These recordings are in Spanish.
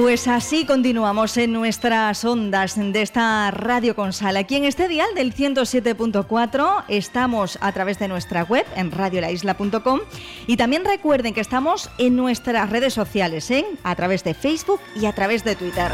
Pues así continuamos en nuestras ondas de esta Radio con Sal. Aquí en este dial del 107.4 estamos a través de nuestra web en radiolaisla.com y también recuerden que estamos en nuestras redes sociales, a través de Facebook y a través de Twitter.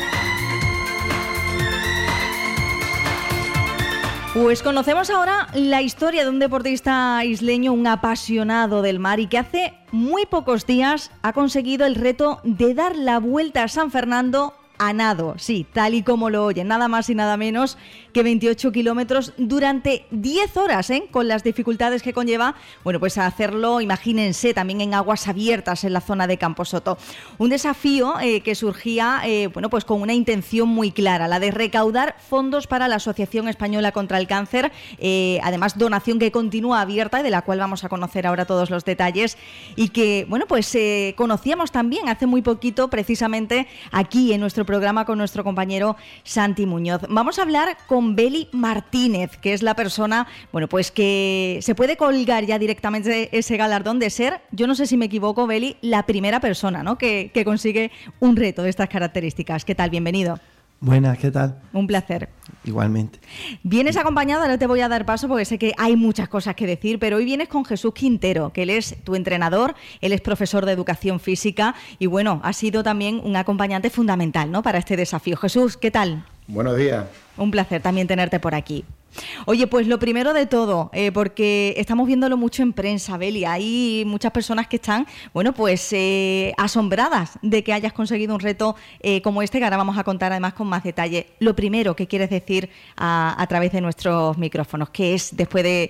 Pues conocemos ahora la historia de un deportista isleño, un apasionado del mar y que hace muy pocos días ha conseguido el reto de dar la vuelta a San Fernando a nado, sí, tal y como lo oyen, nada más y nada menos que 28 kilómetros durante 10 horas, con las dificultades que conlleva, bueno, pues a hacerlo, imagínense, también en aguas abiertas en la zona de Camposoto. Un desafío que surgía, bueno, pues con una intención muy clara, la de recaudar fondos para la Asociación Española contra el Cáncer, además donación que continúa abierta y de la cual vamos a conocer ahora todos los detalles y que, bueno, pues conocíamos también hace muy poquito, precisamente aquí en nuestro programa con nuestro compañero Santi Muñoz. Vamos a hablar con Beli Martínez, que es la persona, bueno, pues que se puede colgar ya directamente ese galardón de ser, yo no sé si me equivoco, Beli, la primera persona, ¿no?, que consigue un reto de estas características. ¿Qué tal? Bienvenido. Buenas, ¿qué tal? Un placer. Igualmente. Vienes acompañado, ahora te voy a dar paso porque sé que hay muchas cosas que decir, pero hoy vienes con Jesús Quintero, que él es tu entrenador, él es profesor de educación física y bueno, ha sido también un acompañante fundamental, ¿no?, para este desafío. Jesús, ¿qué tal? Buenos días. Un placer también tenerte por aquí. Oye, pues lo primero de todo, porque estamos viéndolo mucho en prensa, Beli, hay muchas personas que están, bueno, pues asombradas de que hayas conseguido un reto como este, que ahora vamos a contar además con más detalle. Lo primero que quieres decir a través de nuestros micrófonos, que es después de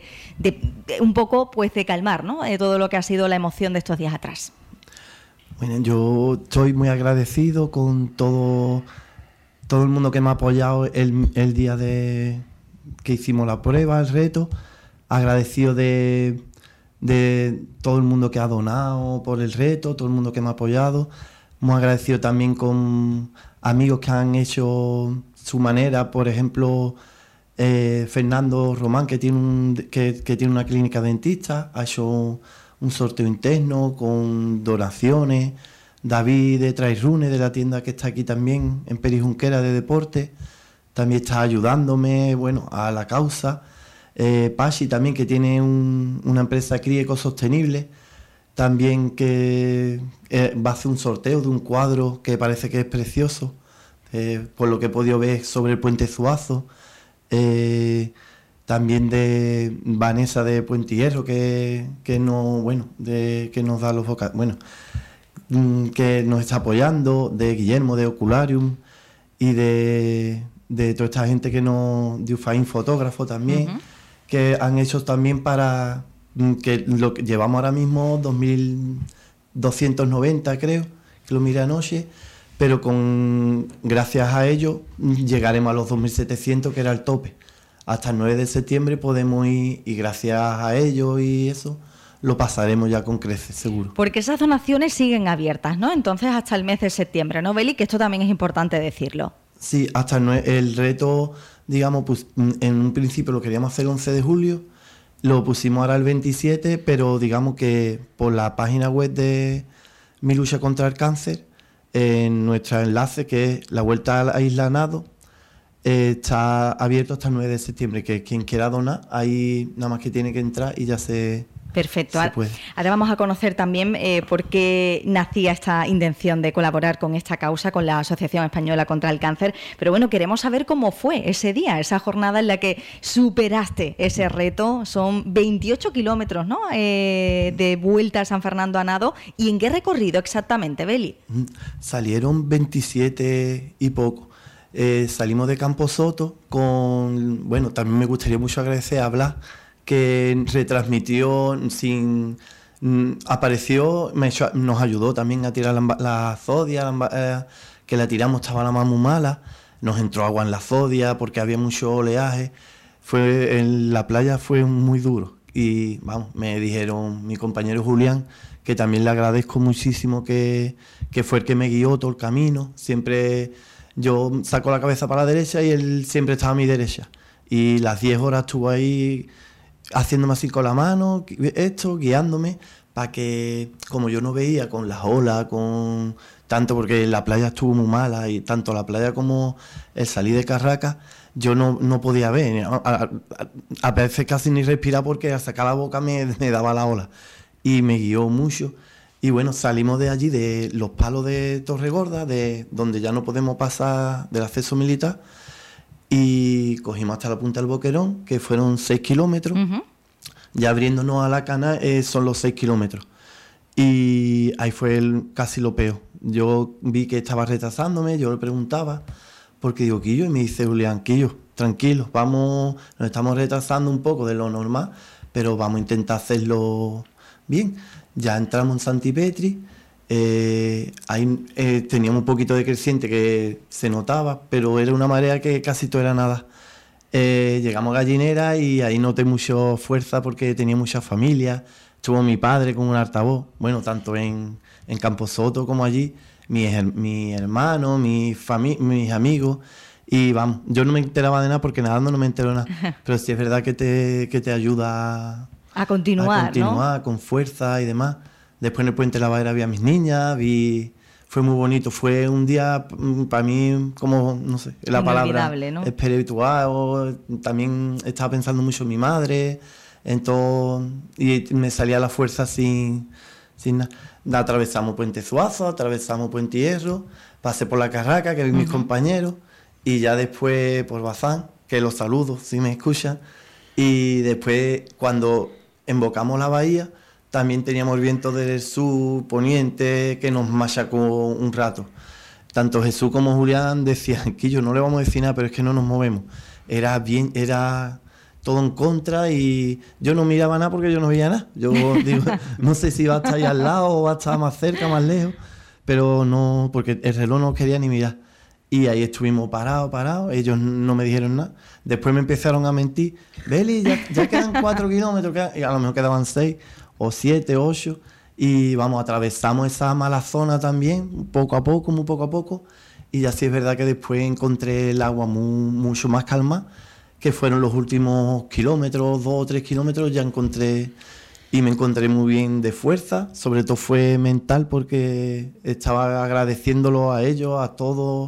un poco pues de calmar, ¿no?, todo lo que ha sido la emoción de estos días atrás. Bueno, yo estoy muy agradecido con todo el mundo que me ha apoyado el día que hicimos la prueba, el reto. Agradecido de todo el mundo que ha donado por el reto, todo el mundo que me ha apoyado. Muy agradecido también con amigos que han hecho su manera, por ejemplo, Fernando Román, que tiene una clínica dentista, ha hecho un sorteo interno con donaciones. David de Trailrunner, de la tienda que está aquí también, en Perijunquera de deporte, también está ayudándome, bueno, a la causa. Pachi también, que tiene una empresa CRI ecosostenible, también que va a hacer un sorteo de un cuadro que parece que es precioso, por lo que he podido ver sobre el Puente Zuazo. También de Vanessa de Puente Hierro, que nos da los que nos está apoyando, de Guillermo de Ocularium y de toda esta gente que de Ufain Fotógrafo también, que han hecho también para que lo que llevamos ahora mismo 2.290, creo, que lo miré anoche, pero gracias a ellos llegaremos a los 2.700, que era el tope. Hasta el 9 de septiembre podemos ir, y gracias a ellos y eso lo pasaremos ya con creces, seguro. Porque esas donaciones siguen abiertas, ¿no? Entonces hasta el mes de septiembre, ¿no, Beli? Que esto también es importante decirlo. Sí, hasta el reto, digamos, pues en un principio lo queríamos hacer el 11 de julio, lo pusimos ahora el 27, pero digamos que por la página web de Mi Lucha contra el Cáncer, en nuestro enlace, que es la Vuelta a la Isla Nado, está abierto hasta el 9 de septiembre, que quien quiera donar, ahí nada más que tiene que entrar y ya se... Perfecto. Ahora vamos a conocer también por qué nacía esta intención de colaborar con esta causa, con la Asociación Española contra el Cáncer. Pero bueno, queremos saber cómo fue ese día, esa jornada en la que superaste ese reto. Son 28 kilómetros, ¿no?, de vuelta a San Fernando a nado. ¿Y en qué recorrido exactamente, Beli? Salieron 27 y poco. Salimos de Camposoto bueno, también me gustaría mucho agradecer a Blas, que retransmitió apareció, nos ayudó también a tirar la zodia, que la tiramos, estaba la más muy mala, nos entró agua en la zodia porque había mucho oleaje, en la playa fue muy duro y vamos, me dijeron mi compañero Julián, que también le agradezco muchísimo, que fue el que me guió todo el camino, siempre yo saco la cabeza para la derecha y él siempre estaba a mi derecha, y las 10 horas estuvo ahí haciéndome así con la mano, guiándome, para que, como yo no veía con las olas, con tanto porque la playa estuvo muy mala y tanto la playa como el salir de Carracas, yo no podía ver, a veces casi ni respirar porque al sacar la boca me daba la ola y me guió mucho. Y bueno, salimos de allí, de los palos de Torregorda, de donde ya no podemos pasar del acceso militar, y cogimos hasta la punta del Boquerón, que fueron 6 kilómetros. Ya abriéndonos a la cana son los 6 kilómetros. Y ahí fue casi lo peor. Yo vi que estaba retrasándome, yo le preguntaba, porque digo, Quillo, y me dice Julián, Quillo, tranquilo, vamos, nos estamos retrasando un poco de lo normal, pero vamos a intentar hacerlo bien. Ya entramos en Santipetri, ahí teníamos un poquito de creciente que se notaba, pero era una marea que casi todo era nada. Llegamos a Gallinera y ahí noté mucha fuerza porque tenía mucha familia. Estuvo mi padre con un altavoz, bueno, tanto en Camposoto como allí, mi hermano, mis amigos. Y vamos, yo no me enteraba de nada porque nadando no me entero de nada, pero sí es verdad que te ayuda a continuar, ¿no? Con fuerza y demás. Después en el Puente de la Barrera vi a mis niñas, fue muy bonito, fue un día para mí como, no sé, la palabra, ¿no? Espiritual, o también estaba pensando mucho en mi madre, y me salía la fuerza sin nada. Atravesamos Puente Zuazo, atravesamos Puente Hierro, pasé por la Carraca, que vi mis compañeros, y ya después por Bazán, que los saludo si me escuchan, y después cuando embocamos la bahía, también teníamos el viento del sur poniente que nos machacó un rato. Tanto Jesús como Julián decían, Quillo, no le vamos a decir nada, pero es que no nos movemos. Era todo en contra y yo no miraba nada porque yo no veía nada. Yo digo, no sé si va a estar ahí al lado o va a estar más cerca, más lejos, pero no, porque el reloj no quería ni mirar. Y ahí estuvimos parados, ellos no me dijeron nada. Después me empezaron a mentir, Beli, ya quedan 4 kilómetros, y a lo mejor quedaban 6 o 7, 8, y vamos, atravesamos esa mala zona también, muy poco a poco, y ya sí es verdad que después encontré el agua mucho más calma, que fueron los últimos kilómetros, 2 o 3 kilómetros, y me encontré muy bien de fuerza, sobre todo fue mental, porque estaba agradeciéndolo a ellos, a todo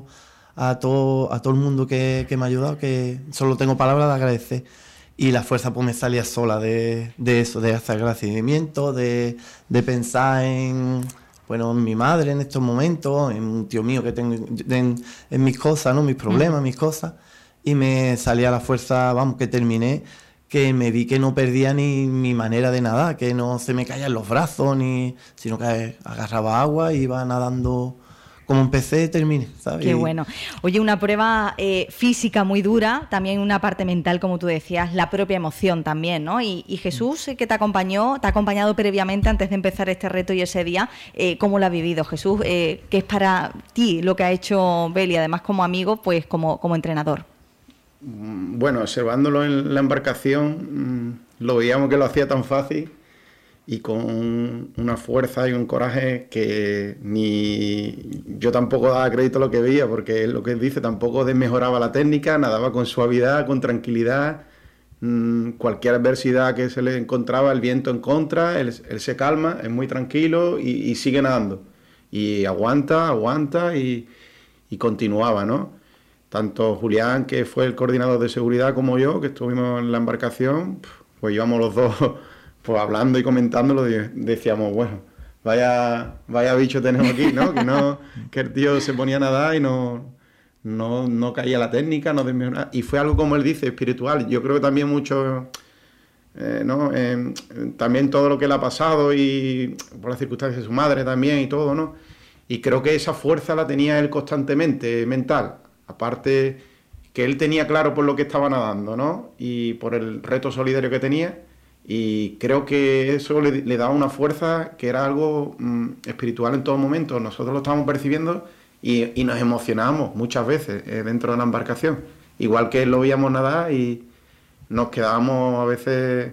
el mundo que me ha ayudado, que solo tengo palabras de agradecer. Y la fuerza pues me salía sola de eso, de hacer agradecimiento, de pensar en mi madre en estos momentos, en un tío mío que tengo, en mis cosas, ¿no? Mis problemas, mis cosas. Y me salía la fuerza, vamos, que terminé, que me vi que no perdía ni mi manera de nadar, que no se me caían los brazos, sino que agarraba agua y iba nadando. Como empecé, terminé, ¿sabes? Qué bueno. Oye, una prueba física muy dura, también una parte mental, como tú decías, la propia emoción también, ¿no? Y Jesús, que te ha acompañado previamente antes de empezar este reto y ese día, ¿cómo lo ha vivido Jesús? ¿Qué es para ti lo que ha hecho Beli, además como amigo, pues como entrenador? Bueno, observándolo en la embarcación, lo veíamos que lo hacía tan fácil y con una fuerza y un coraje que ni yo tampoco daba crédito a lo que veía, porque lo que él dice, tampoco desmejoraba la técnica, nadaba con suavidad, con tranquilidad. Cualquier adversidad que se le encontraba, el viento en contra, él se calma, es muy tranquilo y sigue nadando. Y aguanta y continuaba, ¿no? Tanto Julián, que fue el coordinador de seguridad, como yo, que estuvimos en la embarcación, pues íbamos los dos pues hablando y comentándolo, decíamos, bueno, vaya bicho tenemos aquí, ¿no? Que el tío se ponía a nadar y no caía la técnica, no desmejoraba. Y fue algo, como él dice, espiritual. Yo creo que también mucho, también todo lo que le ha pasado y por las circunstancias de su madre también y todo, ¿no? Y creo que esa fuerza la tenía él constantemente, mental. Aparte que él tenía claro por lo que estaba nadando, ¿no? Y por el reto solidario que tenía. Y creo que eso le daba una fuerza que era algo espiritual en todo momento. Nosotros lo estábamos percibiendo y nos emocionábamos muchas veces dentro de la embarcación. Igual que lo veíamos nadar y nos quedábamos a veces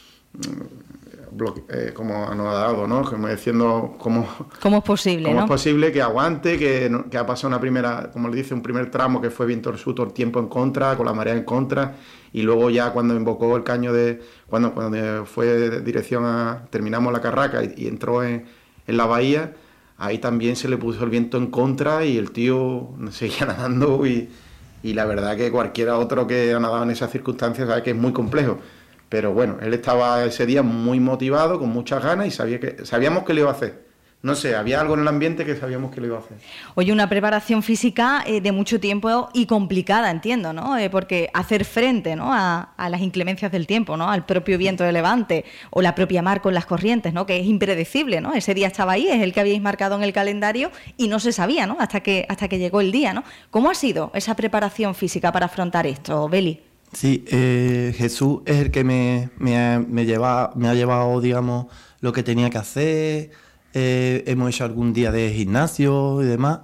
como anodados, ¿no? Como diciendo cómo es posible, ¿cómo ¿no? es posible que aguante, que ha pasado una primera, como le dice, un primer tramo que fue viento sur, todo el tiempo en contra, con la marea en contra, y luego ya cuando invocó el caño cuando fue de dirección terminamos la Carraca y entró en la bahía, ahí también se le puso el viento en contra y el tío seguía nadando y la verdad que cualquiera otro que ha nadado en esas circunstancias sabe que es muy complejo. Pero bueno, él estaba ese día muy motivado, con muchas ganas y sabíamos que lo iba a hacer. No sé, había algo en el ambiente que sabíamos que lo iba a hacer. Oye, una preparación física de mucho tiempo y complicada, entiendo, ¿no? Porque hacer frente, ¿no?, a las inclemencias del tiempo, ¿no?, al propio viento de levante o la propia mar con las corrientes, ¿no?, que es impredecible, ¿no? Ese día estaba ahí, es el que habíais marcado en el calendario y no se sabía, ¿no?, hasta que llegó el día, ¿no? ¿Cómo ha sido esa preparación física para afrontar esto, Beli? Sí, Jesús es el que me ha llevado, digamos, lo que tenía que hacer. Hemos hecho algún día de gimnasio y demás.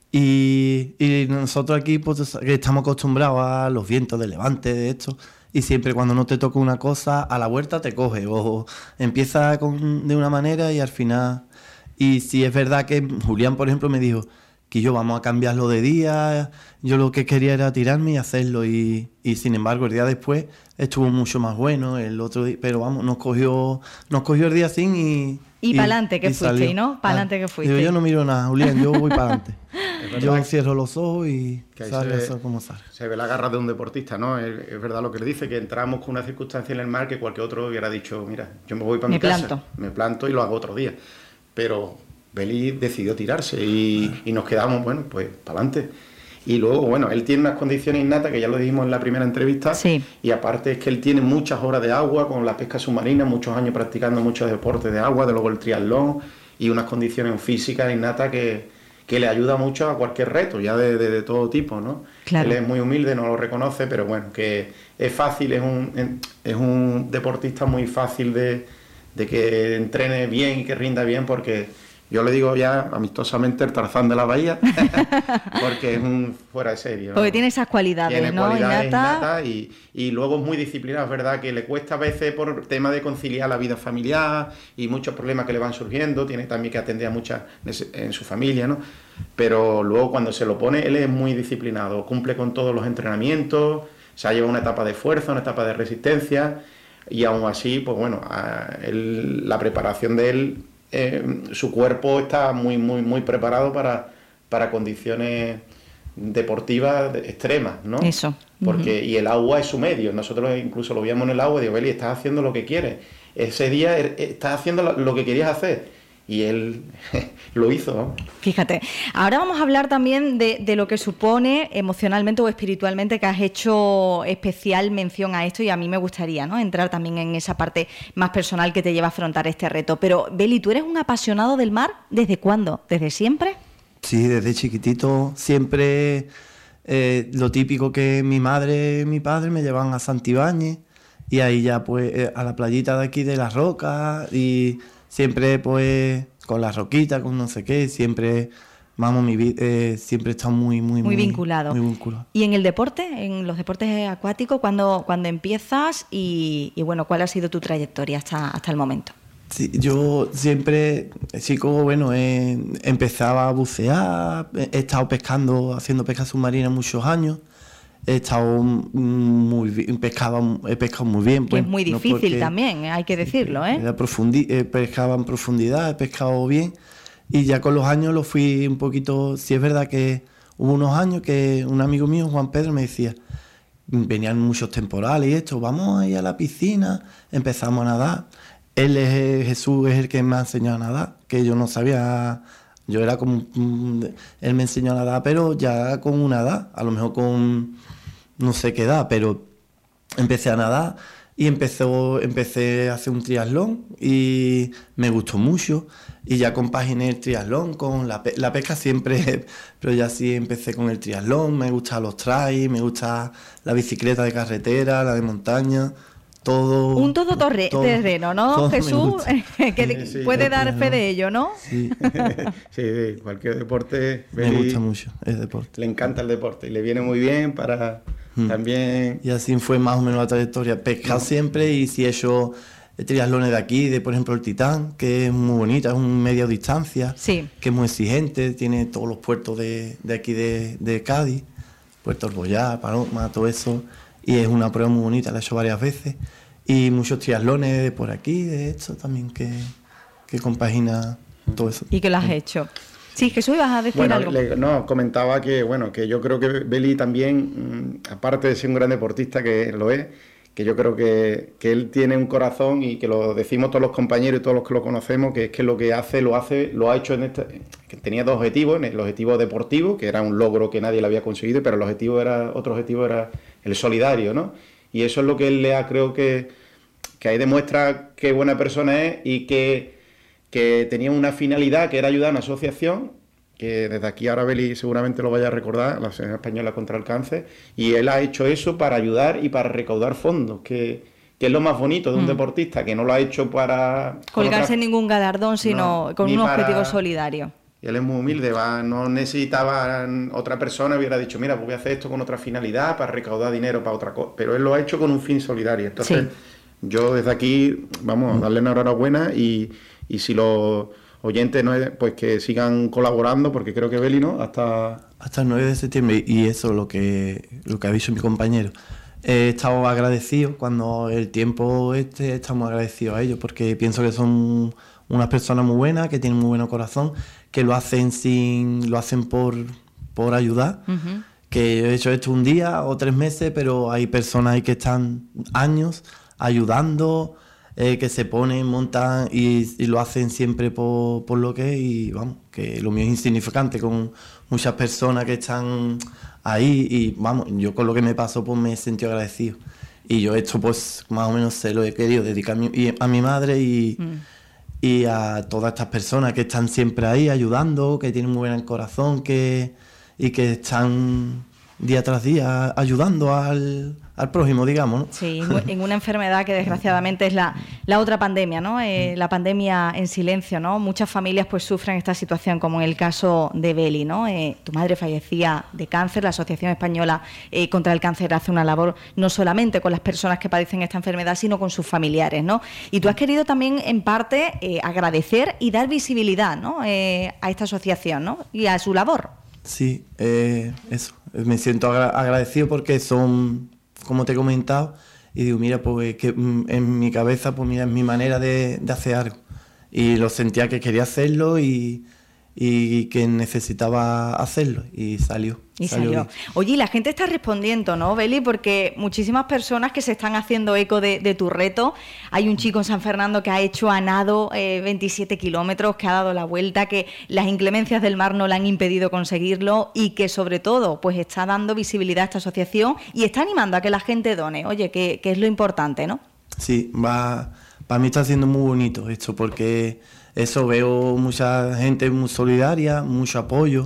Y nosotros aquí pues, estamos acostumbrados a los vientos de levante, de esto. Y siempre cuando no te toca una cosa, a la vuelta te coge. O empieza de una manera y al final... Y sí es verdad que Julián, por ejemplo, me dijo que vamos a cambiarlo de día. Yo lo que quería era tirarme y hacerlo. Y sin embargo, el día después estuvo mucho más bueno. El otro día, pero vamos, nos cogió el día sin y para adelante que fuiste, ¿no? Para adelante que fuiste. Yo no miro nada, Julián, yo voy para adelante. Yo cierro los ojos y sale eso como sale. Se ve la garra de un deportista, ¿no? Es verdad lo que le dice, que entramos con una circunstancia en el mar que cualquier otro hubiera dicho, mira, yo me voy para mi casa, me planto y lo hago otro día. Pero Beli decidió tirarse y nos quedamos, bueno, pues para adelante. Y luego, bueno, él tiene unas condiciones innatas, que ya lo dijimos en la primera entrevista, sí. Y aparte es que él tiene muchas horas de agua con la pesca submarina, muchos años practicando muchos deportes de agua, de luego el triatlón, y unas condiciones físicas innatas que le ayuda mucho a cualquier reto, ya de todo tipo, ¿no? Claro. Él es muy humilde, no lo reconoce, pero bueno, que es fácil, es un deportista muy fácil de que entrene bien y que rinda bien, porque... Yo le digo ya amistosamente el Tarzán de la Bahía, porque es un fuera de serie, ¿no? Porque tiene esas cualidades, tiene ¿no? Cualidades innatas y luego es muy disciplinado, es verdad que le cuesta a veces por tema de conciliar la vida familiar y muchos problemas que le van surgiendo, tiene también que atender a muchas en su familia, ¿no? Pero luego cuando se lo pone, él es muy disciplinado, cumple con todos los entrenamientos, se ha llevado una etapa de fuerza, una etapa de resistencia y aún así, pues bueno, la preparación de él... su cuerpo está muy preparado para condiciones deportivas extremas, ¿no? Eso. Porque y el agua es su medio. Nosotros incluso lo veíamos en el agua y digo, Beli, estás haciendo lo que quieres. Ese día estás haciendo lo que querías hacer. Y él lo hizo, ¿no? Fíjate, ahora vamos a hablar también de lo que supone emocionalmente o espiritualmente, que has hecho especial mención a esto y a mí me gustaría, ¿no?, entrar también en esa parte más personal que te lleva a afrontar este reto. Pero, Beli, ¿tú eres un apasionado del mar? ¿Desde cuándo? ¿Desde siempre? Sí, desde chiquitito siempre lo típico que mi madre y mi padre me llevaban a Santibáñez y ahí ya pues a la playita de aquí de Las Rocas y... Siempre, pues, con la roquita, con no sé qué, siempre, vamos, siempre he estado muy vinculado. Muy vinculado. ¿Y en el deporte, en los deportes acuáticos, cuando empiezas y bueno, cuál ha sido tu trayectoria hasta el momento? Sí, yo siempre, chico, bueno, empezaba a bucear, he estado pescando, haciendo pesca submarina muchos años. He estado he pescado muy bien. Pues, es muy difícil también, hay que decirlo, ¿eh? Pescaba en profundidad, he pescado bien y ya con los años lo fui un poquito... Sí es verdad que hubo unos años que un amigo mío, Juan Pedro, me decía, venían muchos temporales y esto, vamos a ir a la piscina, empezamos a nadar. Jesús es el que me ha enseñado a nadar, que yo no sabía... Yo era como... Él me enseñó a nadar, pero ya con una edad, a lo mejor con... no sé qué edad, pero empecé a nadar y empecé a hacer un triatlón y me gustó mucho y ya compaginé el triatlón con la pesca siempre, pero ya sí empecé con el triatlón, me gustan los trails, me gusta la bicicleta de carretera, la de montaña, todo... Un todoterreno, ¿no, todo Jesús? Que puede dar fe de ello, ¿no? Sí, sí, cualquier deporte... Me gusta mucho el deporte. Le encanta el deporte y le viene muy bien para... También... Y así fue más o menos la trayectoria. Pescar siempre y si he hecho triatlones de aquí, por ejemplo el Titán, que es muy bonita, es un media distancia, sí, que es muy exigente, tiene todos los puertos de aquí de Cádiz, Puerto Orbollá, Paloma, todo eso, y es una prueba muy bonita, la he hecho varias veces. Y muchos triatlones de por aquí, de esto también, que compagina todo eso. ¿Y que lo has hecho? Sí, Jesús, ibas a decir algo. No, comentaba que, bueno, que yo creo que Beli también, aparte de ser un gran deportista, que lo es, que yo creo que él tiene un corazón, y que lo decimos todos los compañeros y todos los que lo conocemos, que es que lo que hace, lo ha hecho que tenía dos objetivos: el objetivo deportivo, que era un logro que nadie le había conseguido, pero otro objetivo era el solidario, ¿no? Y eso es lo que él creo que ahí demuestra qué buena persona es, y que tenía una finalidad que era ayudar a una asociación, que desde aquí ahora Beli seguramente lo vaya a recordar, la Asociación Española contra el Cáncer, y él ha hecho eso para ayudar y para recaudar fondos, que es lo más bonito de un deportista, que no lo ha hecho para colgarse en ningún galardón, sino con un objetivo solidario. Y él es muy humilde, no necesitaba otra persona, hubiera dicho, mira, pues voy a hacer esto con otra finalidad, para recaudar dinero para otra cosa, pero él lo ha hecho con un fin solidario. Entonces, yo desde aquí, vamos, a darle una enhorabuena, y si los oyentes, ¿no?, pues que sigan colaborando, porque creo que Beli, ¿no?, hasta el 9 de septiembre, y eso lo que ha dicho mi compañero. Estamos agradecidos, cuando el tiempo estamos agradecidos a ellos, porque pienso que son unas personas muy buenas, que tienen muy buen corazón, que lo hacen por ayudar. Que yo he hecho esto un día o 3 meses, pero hay personas ahí que están años ayudando, que se ponen, montan y lo hacen siempre por lo que es, y vamos, que lo mío es insignificante con muchas personas que están ahí, y vamos, yo con lo que me pasó pues me he sentido agradecido, y yo esto pues más o menos se lo he querido dedicar a mi madre y a todas estas personas que están siempre ahí ayudando, que tienen muy buen corazón, y que están día tras día ayudando al prójimo, digamos, ¿no? Sí, en una enfermedad que desgraciadamente es la otra pandemia, ¿no? La pandemia en silencio, ¿no? Muchas familias pues sufren esta situación, como en el caso de Beli, ¿no? Tu madre fallecía de cáncer. La Asociación Española contra el Cáncer hace una labor no solamente con las personas que padecen esta enfermedad, sino con sus familiares, ¿no? Y tú has querido también, en parte, agradecer y dar visibilidad, ¿no?, a esta asociación, ¿no?, y a su labor. Sí, eso. Me siento agradecido porque son, como te he comentado, y digo, mira, pues que en mi cabeza, pues mira, es mi manera de hacer algo. Y lo sentía que quería hacerlo y que necesitaba hacerlo, y salió. Bien. Oye, y la gente está respondiendo, ¿no, Beli? Porque muchísimas personas que se están haciendo eco de tu reto. Hay un chico en San Fernando que ha hecho a nado 27 kilómetros, que ha dado la vuelta, que las inclemencias del mar no le han impedido conseguirlo, y que sobre todo pues está dando visibilidad a esta asociación y está animando a que la gente done. Oye, que es lo importante, ¿no? Sí, para mí está siendo muy bonito esto, porque eso, veo mucha gente muy solidaria, mucho apoyo.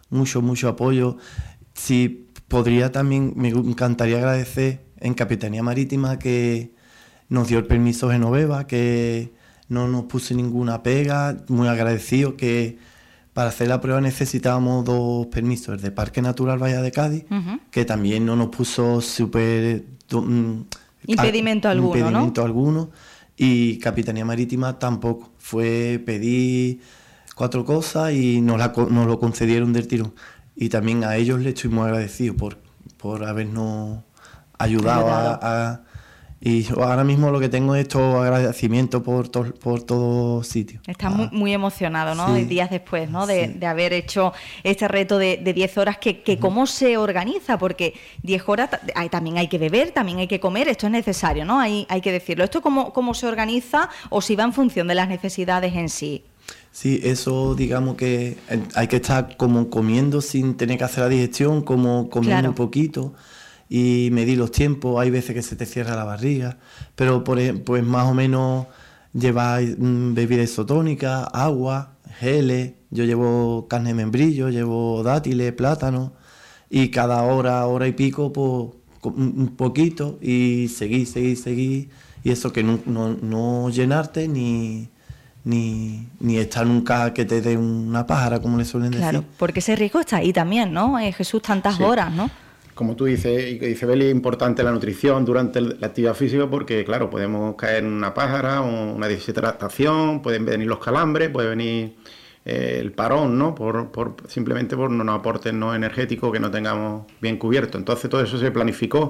Si podría también, me encantaría agradecer en Capitanía Marítima, que nos dio el permiso Genoveva, que no nos puso ninguna pega, muy agradecido, que para hacer la prueba necesitábamos 2 permisos, el de Parque Natural Bahía de Cádiz, que también no nos puso impedimento alguno, y Capitanía Marítima tampoco. Pedí 4 cosas y nos lo concedieron del tirón. Y también a ellos les estoy muy agradecido por habernos ayudado y yo ahora mismo lo que tengo es estos agradecimientos por todo sitio. Estás muy emocionado, ¿no? Sí. Días después, ¿no? De haber hecho este reto de 10 horas, que ¿cómo se organiza? Porque 10 horas también hay que beber, también hay que comer, esto es necesario, ¿no? Hay que decirlo. ¿Esto cómo se organiza, o si va en función de las necesidades en sí? Sí, eso, digamos que hay que estar como comiendo sin tener que hacer la digestión, como comiendo un poquito, y medir los tiempos. Hay veces que se te cierra la barriga, pero pues más o menos llevar bebida isotónica, agua, geles. Yo llevo carne de membrillo, llevo dátiles, plátanos, y cada hora y pico, pues un poquito, y seguir, y eso, que no llenarte ni estar nunca que te dé una pájara, como le suelen decir. Claro, porque ese riesgo está ahí también, ¿no? Jesús, tantas horas, ¿no? Como tú dices, y dice Beli, es importante la nutrición durante la actividad física, porque claro, podemos caer en una pájara o una deshidratación, pueden venir los calambres, puede venir el parón, ¿no? Simplemente por no nos aporten no energéticos que no tengamos bien cubierto. Entonces todo eso se planificó.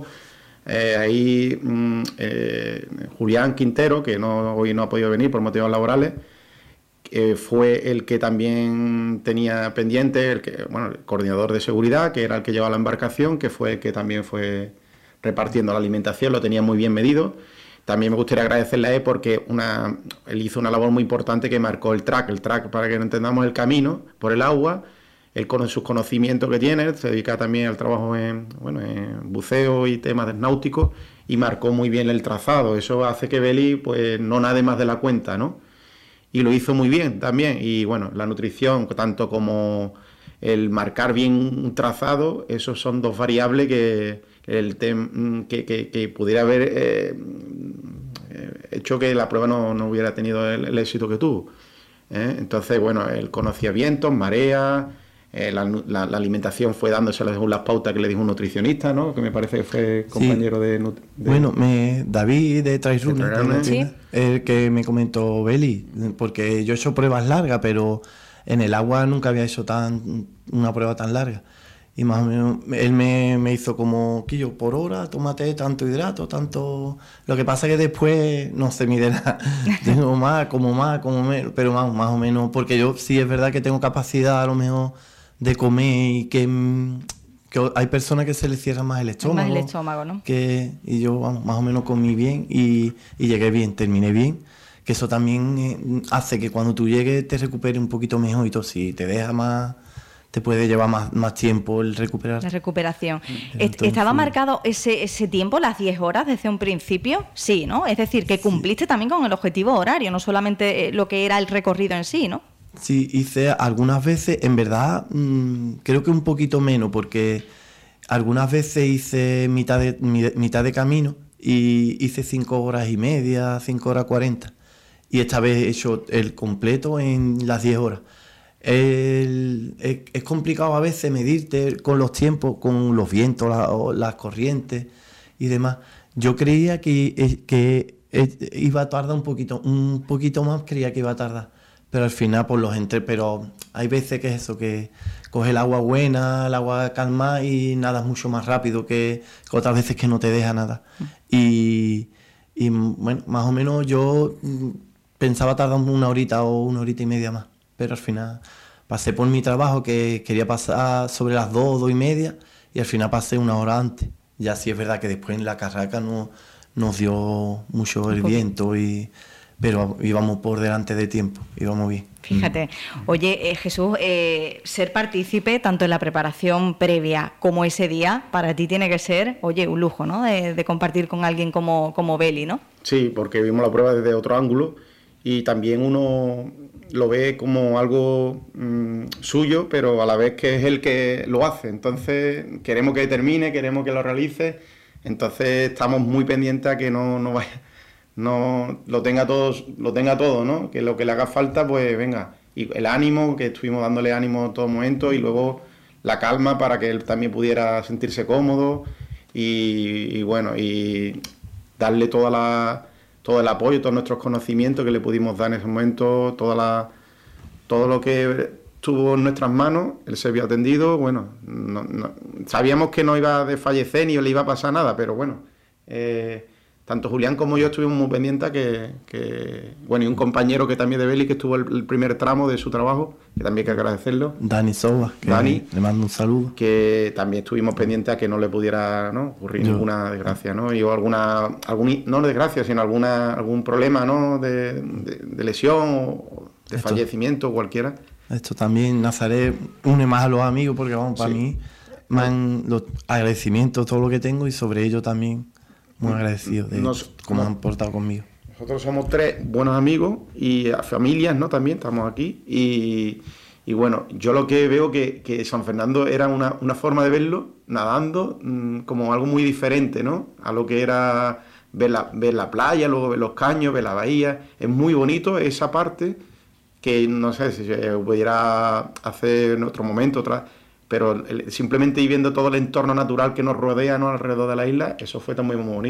Julián Quintero, que hoy no ha podido venir por motivos laborales, fue el que también tenía pendiente, el coordinador de seguridad, que era el que llevaba la embarcación, que fue el que también fue repartiendo la alimentación, lo tenía muy bien medido. También me gustaría agradecerle a él porque él hizo una labor muy importante que marcó el track, para que no entendamos, el camino por el agua. Él con sus conocimientos que tiene, se dedica también al trabajo en buceo y temas náuticos, y marcó muy bien el trazado. Eso hace que Beli pues no nade más de la cuenta, ¿no? Y lo hizo muy bien también. Y bueno, la nutrición, tanto como el marcar bien un trazado, esos son dos variables que pudiera haber hecho que la prueba no hubiera tenido el éxito que tuvo. Entonces, bueno, él conocía vientos, mareas, la alimentación fue dándosela según las pautas que le dijo un nutricionista, ¿no? Que me parece que fue compañero de... Bueno, David de Trailrunner, ¿sí? El que me comentó Beli, porque yo he hecho pruebas largas, pero en el agua nunca había hecho una prueba tan larga. Y más o menos él me hizo como, Quillo, por hora, tómate tanto hidrato, tanto... Lo que pasa es que después no se mide nada. Tengo más, como menos, pero más o menos, porque yo sí es verdad que tengo capacidad a lo mejor de comer y que hay personas que se les cierra más el estómago. Más el estómago, ¿no? Y yo, más o menos comí bien y llegué bien, terminé bien. Que eso también hace que cuando tú llegues te recuperes un poquito mejor y todo. Si te deja más... te puede llevar más tiempo el recuperar. La recuperación. Entonces, ¿Estaba marcado ese tiempo, las 10 horas, desde un principio? Sí, ¿no? Es decir, que cumpliste también con el objetivo horario, no solamente lo que era el recorrido en sí, ¿no? Sí, hice algunas veces, en verdad, creo que un poquito menos, porque algunas veces hice mitad de camino y hice 5 horas y media, 5 horas 40. Y esta vez he hecho el completo en las 10 horas. Es complicado a veces medirte con los tiempos, con los vientos, las corrientes y demás. Yo creía que iba a tardar un poquito más, creía que iba a tardar. Pero al final pero hay veces que es eso, que coge el agua buena, el agua calma y nadas mucho más rápido que otras veces que no te deja nada. Y bueno, más o menos yo pensaba tardar 1 horita o 1 horita y media más. Pero al final pasé por mi trabajo, que quería pasar sobre las 2 y media, y al final pasé 1 hora antes. Ya sí es verdad que después en la carraca nos dio mucho el viento, pero íbamos por delante de tiempo, íbamos bien. Fíjate. Oye, Jesús, ser partícipe tanto en la preparación previa como ese día, para ti tiene que ser, oye, un lujo, ¿no? De compartir con alguien como Beli, ¿no? Sí, porque vimos la prueba desde otro ángulo y también uno lo ve como algo suyo, pero a la vez que es el que lo hace. Entonces queremos que termine, queremos que lo realice. Entonces estamos muy pendientes a que no vaya, no lo tenga todo, ¿no? Que lo que le haga falta, pues venga. Y el ánimo, que estuvimos dándole ánimo en todo momento, y luego la calma para que él también pudiera sentirse cómodo y bueno, y darle todo el apoyo, todos nuestros conocimientos que le pudimos dar en ese momento, todo lo que estuvo en nuestras manos, él se vio atendido. Bueno, sabíamos que no iba a desfallecer ni le iba a pasar nada, pero bueno, tanto Julián como yo estuvimos muy pendientes bueno, y un compañero que también de Beli, que estuvo el primer tramo de su trabajo, que también hay que agradecerlo. Dani Soba, le mando un saludo. Que también estuvimos pendientes a que no le pudiera, ¿no?, ocurrir ninguna desgracia, ¿no? Y o no desgracia, sino algún problema, ¿no?, de lesión o de fallecimiento, cualquiera. Esto también, Nazaret, une más a los amigos, porque vamos, para mí, los agradecimientos, todo lo que tengo, y sobre ello también muy agradecido de cómo han portado conmigo. Nosotros somos 3 buenos amigos y familias, ¿no? También estamos aquí y bueno, yo lo que veo que San Fernando era una forma de verlo, nadando, como algo muy diferente, ¿no?, a lo que era ver la playa, luego ver los caños, ver la bahía. Es muy bonito esa parte, que no sé si se pudiera hacer en otro momento, pero simplemente ir viendo todo el entorno natural que nos rodea, ¿no?, alrededor de la isla, eso fue también muy bonito.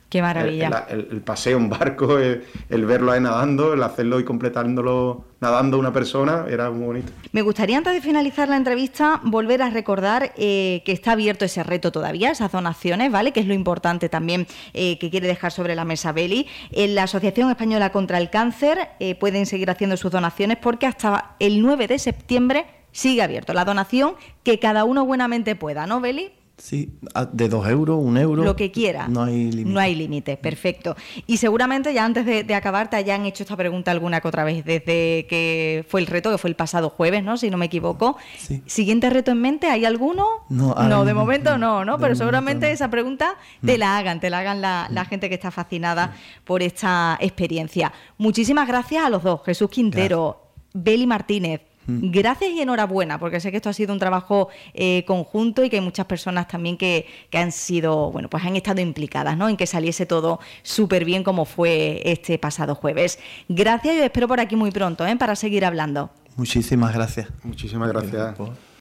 Qué maravilla. El paseo en barco, el verlo ahí nadando, el hacerlo y completándolo nadando una persona, era muy bonito. Me gustaría, antes de finalizar la entrevista, volver a recordar que está abierto ese reto todavía, esas donaciones, ¿vale? Que es lo importante también que quiere dejar sobre la mesa Beli. En la Asociación Española contra el Cáncer pueden seguir haciendo sus donaciones porque hasta el 9 de septiembre sigue abierto la donación, que cada uno buenamente pueda, ¿no, Beli? Sí, de 2 euros, 1 euro. Lo que quiera. No hay límite. No hay límite, perfecto. Y seguramente ya antes de acabar te hayan hecho esta pregunta alguna que otra vez, desde que fue el reto, que fue el pasado jueves, ¿no? Si no me equivoco. Sí. ¿Siguiente reto en mente? ¿Hay alguno? No, de momento no. Pero seguramente esa pregunta te la hagan la gente que está fascinada por esta experiencia. Muchísimas gracias a los dos, Jesús Quintero, Beli Martínez. Gracias y enhorabuena, porque sé que esto ha sido un trabajo conjunto y que hay muchas personas también que han sido, bueno, pues han estado implicadas, ¿no? En que saliese todo súper bien como fue este pasado jueves. Gracias y os espero por aquí muy pronto, para seguir hablando. Muchísimas gracias. Muchísimas gracias.